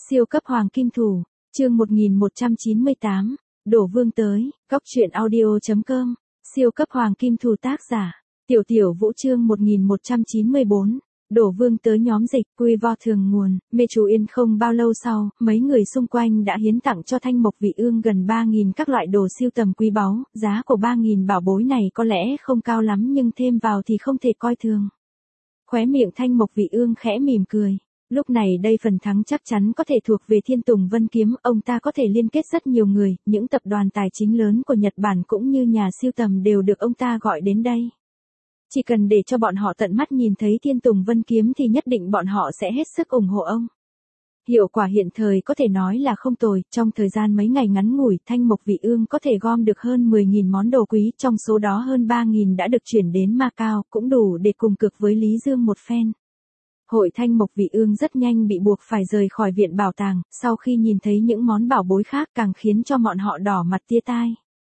Siêu cấp hoàng kim thủ, chương 1198, Đổ Vương tới, góc truyện audio.com, siêu cấp hoàng kim thủ tác giả, Tiểu Tiểu Vũ chương 1194, Đổ Vương tới nhóm dịch, quy vo thường nguồn, mê chú yên không bao lâu sau, mấy người xung quanh đã hiến tặng cho Thanh Mộc Vị Ương gần 3.000 các loại đồ siêu tầm quý báu, giá của 3.000 bảo bối này có lẽ không cao lắm nhưng thêm vào thì không thể coi thường. Khóe miệng Thanh Mộc Vị Ương khẽ mỉm cười. Lúc này đây phần thắng chắc chắn có thể thuộc về Thiên Tùng Vân Kiếm, ông ta có thể liên kết rất nhiều người, những tập đoàn tài chính lớn của Nhật Bản cũng như nhà siêu tầm đều được ông ta gọi đến đây. Chỉ cần để cho bọn họ tận mắt nhìn thấy Thiên Tùng Vân Kiếm thì nhất định bọn họ sẽ hết sức ủng hộ ông. Hiệu quả hiện thời có thể nói là không tồi, trong thời gian mấy ngày ngắn ngủi, Thanh Mộc Vị Ương có thể gom được hơn 10.000 món đồ quý, trong số đó hơn 3.000 đã được chuyển đến Macau, cũng đủ để cùng cực với Lý Dương một phen. Hội Thanh Mộc Vị Ương rất nhanh bị buộc phải rời khỏi viện bảo tàng, sau khi nhìn thấy những món bảo bối khác càng khiến cho bọn họ đỏ mặt tia tai.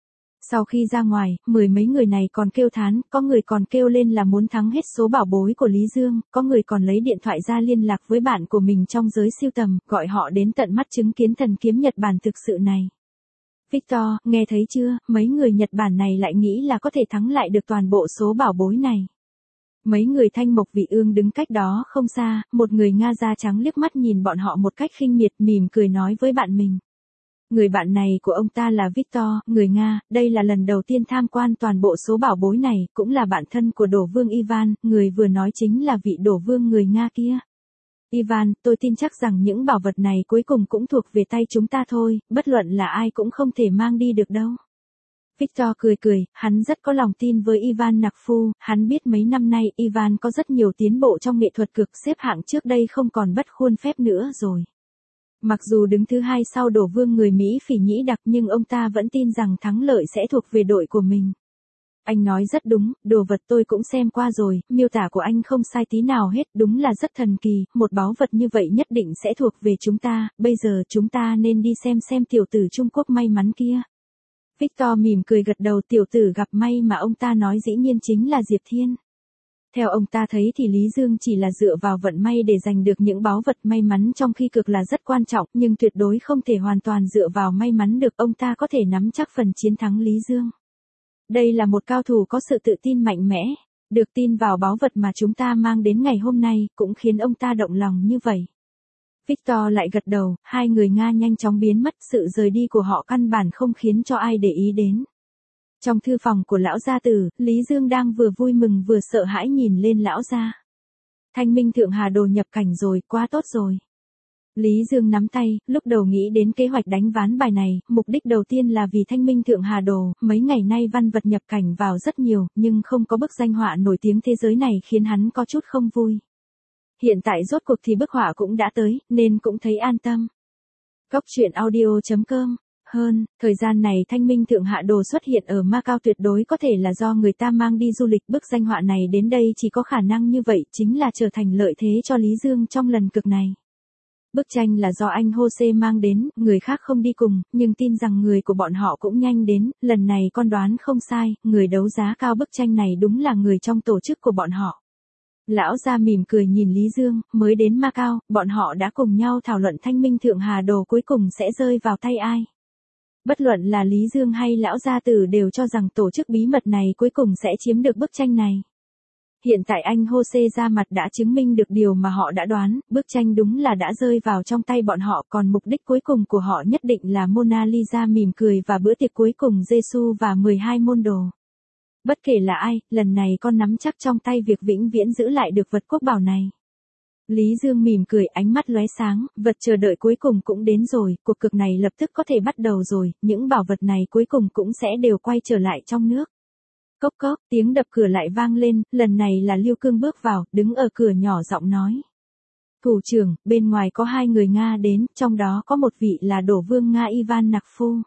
Sau khi ra ngoài, mười mấy người này còn kêu thán, có người còn kêu lên là muốn thắng hết số bảo bối của Lý Dương, có người còn lấy điện thoại ra liên lạc với bạn của mình trong giới siêu tầm, gọi họ đến tận mắt chứng kiến thần kiếm Nhật Bản thực sự này. Victor, nghe thấy chưa, mấy người Nhật Bản này lại nghĩ là có thể thắng lại được toàn bộ số bảo bối này. Mấy người Thanh Mộc Vị Ương đứng cách đó không xa, một người Nga da trắng liếc mắt nhìn bọn họ một cách khinh miệt, mỉm cười nói với bạn mình. Người bạn này của ông ta là Victor, người Nga, đây là lần đầu tiên tham quan toàn bộ số bảo bối này, cũng là bạn thân của Đổ Vương Ivan, người vừa nói chính là vị Đổ Vương người Nga kia. Ivan, tôi tin chắc rằng những bảo vật này cuối cùng cũng thuộc về tay chúng ta thôi, bất luận là ai cũng không thể mang đi được đâu. Victor cười cười, hắn rất có lòng tin với Ivan Nakfu, hắn biết mấy năm nay Ivan có rất nhiều tiến bộ trong nghệ thuật cực, xếp hạng trước đây không còn bất khuôn phép nữa rồi. Mặc dù đứng thứ hai sau Đổ Vương người Mỹ Phỉ Nhĩ Đặc nhưng ông ta vẫn tin rằng thắng lợi sẽ thuộc về đội của mình. Anh nói rất đúng, đồ vật tôi cũng xem qua rồi, miêu tả của anh không sai tí nào hết, đúng là rất thần kỳ, một báu vật như vậy nhất định sẽ thuộc về chúng ta, bây giờ chúng ta nên đi xem tiểu tử Trung Quốc may mắn kia. Victor mỉm cười gật đầu, tiểu tử gặp may mà ông ta nói dĩ nhiên chính là Diệp Thiên. Theo ông ta thấy thì Lý Dương chỉ là dựa vào vận may để giành được những báu vật may mắn trong khi cực là rất quan trọng, nhưng tuyệt đối không thể hoàn toàn dựa vào may mắn được, ông ta có thể nắm chắc phần chiến thắng Lý Dương. Đây là một cao thủ có sự tự tin mạnh mẽ, được tin vào báu vật mà chúng ta mang đến ngày hôm nay, cũng khiến ông ta động lòng như vậy. Victor lại gật đầu, hai người Nga nhanh chóng biến mất, sự rời đi của họ căn bản không khiến cho ai để ý đến. Trong thư phòng của lão gia tử, Lý Dương đang vừa vui mừng vừa sợ hãi nhìn lên lão gia. Thanh Minh Thượng Hà Đồ nhập cảnh rồi, quá tốt rồi. Lý Dương nắm tay, lúc đầu nghĩ đến kế hoạch đánh ván bài này, mục đích đầu tiên là vì Thanh Minh Thượng Hà Đồ, mấy ngày nay văn vật nhập cảnh vào rất nhiều, nhưng không có bức danh họa nổi tiếng thế giới này khiến hắn có chút không vui. Hiện tại rốt cuộc thì bức họa cũng đã tới, nên cũng thấy an tâm. Góc truyện audio.com. Thời gian này Thanh Minh Thượng Hạ Đồ xuất hiện ở Macau tuyệt đối có thể là do người ta mang đi du lịch, bức danh họa này đến đây chỉ có khả năng như vậy, chính là trở thành lợi thế cho Lý Dương trong lần cực này. Bức tranh là do anh Jose mang đến, người khác không đi cùng, nhưng tin rằng người của bọn họ cũng nhanh đến, lần này con đoán không sai, người đấu giá cao bức tranh này đúng là người trong tổ chức của bọn họ. Lão gia mỉm cười nhìn Lý Dương, mới đến Macau, bọn họ đã cùng nhau thảo luận Thanh Minh Thượng Hà Đồ cuối cùng sẽ rơi vào tay ai. Bất luận là Lý Dương hay lão gia tử đều cho rằng tổ chức bí mật này cuối cùng sẽ chiếm được bức tranh này. Hiện tại anh Jose ra mặt đã chứng minh được điều mà họ đã đoán, bức tranh đúng là đã rơi vào trong tay bọn họ, còn mục đích cuối cùng của họ nhất định là Mona Lisa mỉm cười và bữa tiệc cuối cùng Giêsu và 12 môn đồ. Bất kể là ai, lần này con nắm chắc trong tay việc vĩnh viễn giữ lại được vật quốc bảo này. Lý Dương mỉm cười, ánh mắt lóe sáng, vật chờ đợi cuối cùng cũng đến rồi, cuộc cực này lập tức có thể bắt đầu rồi, những bảo vật này cuối cùng cũng sẽ đều quay trở lại trong nước. Cốc cốc, tiếng đập cửa lại vang lên, lần này là Lưu Cương bước vào, đứng ở cửa nhỏ giọng nói. Thủ trưởng, bên ngoài có hai người Nga đến, trong đó có một vị là Đổ Vương Nga Ivan Nakfu.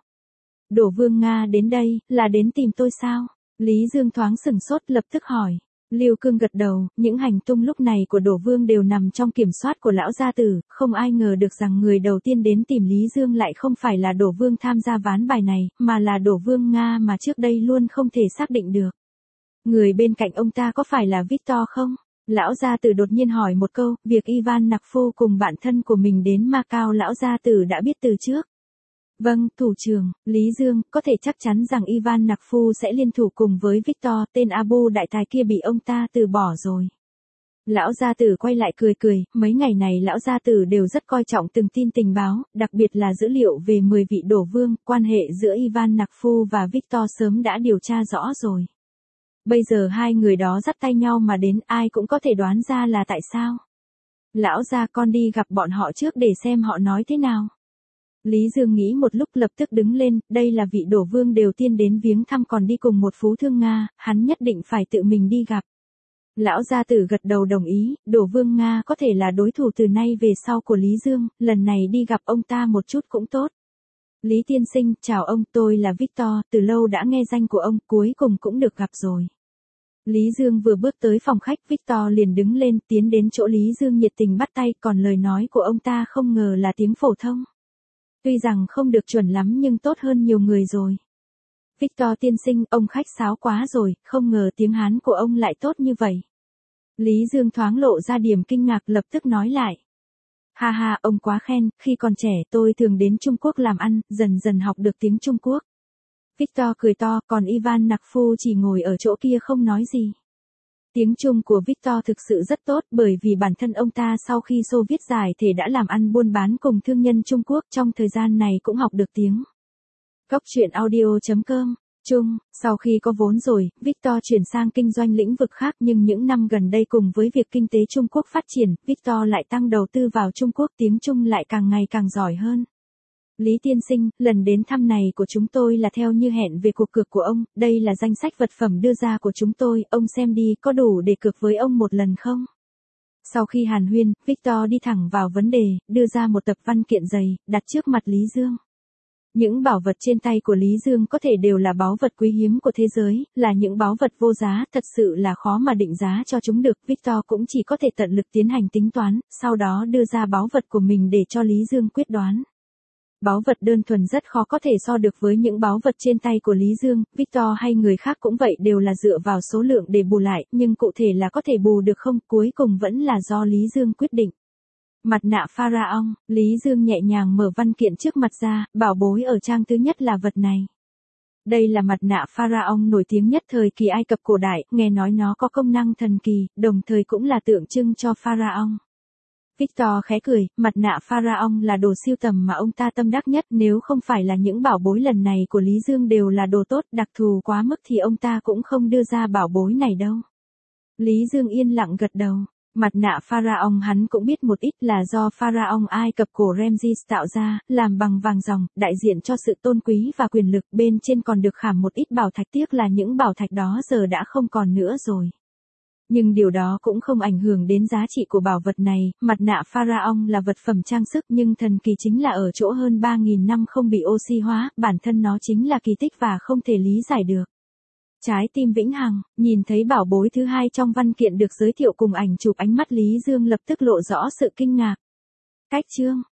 Đổ Vương Nga đến đây, là đến tìm tôi sao? Lý Dương thoáng sửng sốt lập tức hỏi. Lưu Cương gật đầu, những hành tung lúc này của Đổ Vương đều nằm trong kiểm soát của lão gia tử, không ai ngờ được rằng người đầu tiên đến tìm Lý Dương lại không phải là Đổ Vương tham gia ván bài này, mà là Đổ Vương Nga mà trước đây luôn không thể xác định được. Người bên cạnh ông ta có phải là Victor không? Lão gia tử đột nhiên hỏi một câu, việc Ivan Nặc Phu cùng bạn thân của mình đến Macau lão gia tử đã biết từ trước. Vâng, thủ trưởng, Lý Dương, có thể chắc chắn rằng Ivan Nặc Phu sẽ liên thủ cùng với Victor, tên Abu đại tài kia bị ông ta từ bỏ rồi. Lão gia tử quay lại cười cười, mấy ngày này lão gia tử đều rất coi trọng từng tin tình báo, đặc biệt là dữ liệu về 10 vị đổ vương, quan hệ giữa Ivan Nặc Phu và Victor sớm đã điều tra rõ rồi. Bây giờ hai người đó dắt tay nhau mà đến, ai cũng có thể đoán ra là tại sao. Lão gia, con đi gặp bọn họ trước để xem họ nói thế nào. Lý Dương nghĩ một lúc lập tức đứng lên, đây là vị đổ vương đầu tiên đến viếng thăm còn đi cùng một phú thương Nga, hắn nhất định phải tự mình đi gặp. Lão gia tử gật đầu đồng ý, đổ vương Nga có thể là đối thủ từ nay về sau của Lý Dương, lần này đi gặp ông ta một chút cũng tốt. Lý tiên sinh, chào ông, tôi là Victor, từ lâu đã nghe danh của ông, cuối cùng cũng được gặp rồi. Lý Dương vừa bước tới phòng khách, Victor liền đứng lên, tiến đến chỗ Lý Dương nhiệt tình bắt tay, còn lời nói của ông ta không ngờ là tiếng phổ thông. Tuy rằng không được chuẩn lắm nhưng tốt hơn nhiều người rồi. Victor tiên sinh, ông khách sáo quá rồi, không ngờ tiếng Hán của ông lại tốt như vậy. Lý Dương thoáng lộ ra điểm kinh ngạc lập tức nói lại. Ha ha, ông quá khen, khi còn trẻ tôi thường đến Trung Quốc làm ăn, dần dần học được tiếng Trung Quốc. Victor cười to, còn Ivan Nặc Phu chỉ ngồi ở chỗ kia không nói gì. Tiếng Trung của Victor thực sự rất tốt bởi vì bản thân ông ta sau khi Xô Viết giải thể đã làm ăn buôn bán cùng thương nhân Trung Quốc trong thời gian này cũng học được tiếng. Góc truyện audio.com Trung, sau khi có vốn rồi, Victor chuyển sang kinh doanh lĩnh vực khác nhưng những năm gần đây cùng với việc kinh tế Trung Quốc phát triển, Victor lại tăng đầu tư vào Trung Quốc, tiếng Trung lại càng ngày càng giỏi hơn. Lý tiên sinh, lần đến thăm này của chúng tôi là theo như hẹn về cuộc cược của ông, đây là danh sách vật phẩm đưa ra của chúng tôi, ông xem đi, có đủ để cược với ông một lần không? Sau khi hàn huyên, Victor đi thẳng vào vấn đề, đưa ra một tập văn kiện dày, đặt trước mặt Lý Dương. Những bảo vật trên tay của Lý Dương có thể đều là báu vật quý hiếm của thế giới, là những báu vật vô giá, thật sự là khó mà định giá cho chúng được. Victor cũng chỉ có thể tận lực tiến hành tính toán, sau đó đưa ra báu vật của mình để cho Lý Dương quyết đoán. Báu vật đơn thuần rất khó có thể so được với những báu vật trên tay của Lý Dương, Victor hay người khác cũng vậy đều là dựa vào số lượng để bù lại, nhưng cụ thể là có thể bù được không, cuối cùng vẫn là do Lý Dương quyết định. Mặt nạ Pharaoh, Lý Dương nhẹ nhàng mở văn kiện trước mặt ra, bảo bối ở trang thứ nhất là vật này. Đây là mặt nạ Pharaoh nổi tiếng nhất thời kỳ Ai Cập cổ đại, nghe nói nó có công năng thần kỳ, đồng thời cũng là tượng trưng cho Pharaoh. Victor khẽ cười, mặt nạ Pharaoh là đồ sưu tầm mà ông ta tâm đắc nhất, nếu không phải là những bảo bối lần này của Lý Dương đều là đồ tốt, đặc thù quá mức thì ông ta cũng không đưa ra bảo bối này đâu. Lý Dương yên lặng gật đầu. Mặt nạ Pharaoh hắn cũng biết một ít là do Pharaoh Ai Cập cổ Ramses tạo ra, làm bằng vàng ròng, đại diện cho sự tôn quý và quyền lực, bên trên còn được khảm một ít bảo thạch, tiếc là những bảo thạch đó giờ đã không còn nữa rồi. Nhưng điều đó cũng không ảnh hưởng đến giá trị của bảo vật này, mặt nạ Pharaoh là vật phẩm trang sức nhưng thần kỳ chính là ở chỗ hơn 3.000 năm không bị oxy hóa, bản thân nó chính là kỳ tích và không thể lý giải được. Trái tim vĩnh hằng, nhìn thấy bảo bối thứ hai trong văn kiện được giới thiệu cùng ảnh chụp, ánh mắt Lý Dương lập tức lộ rõ sự kinh ngạc. Cách chương,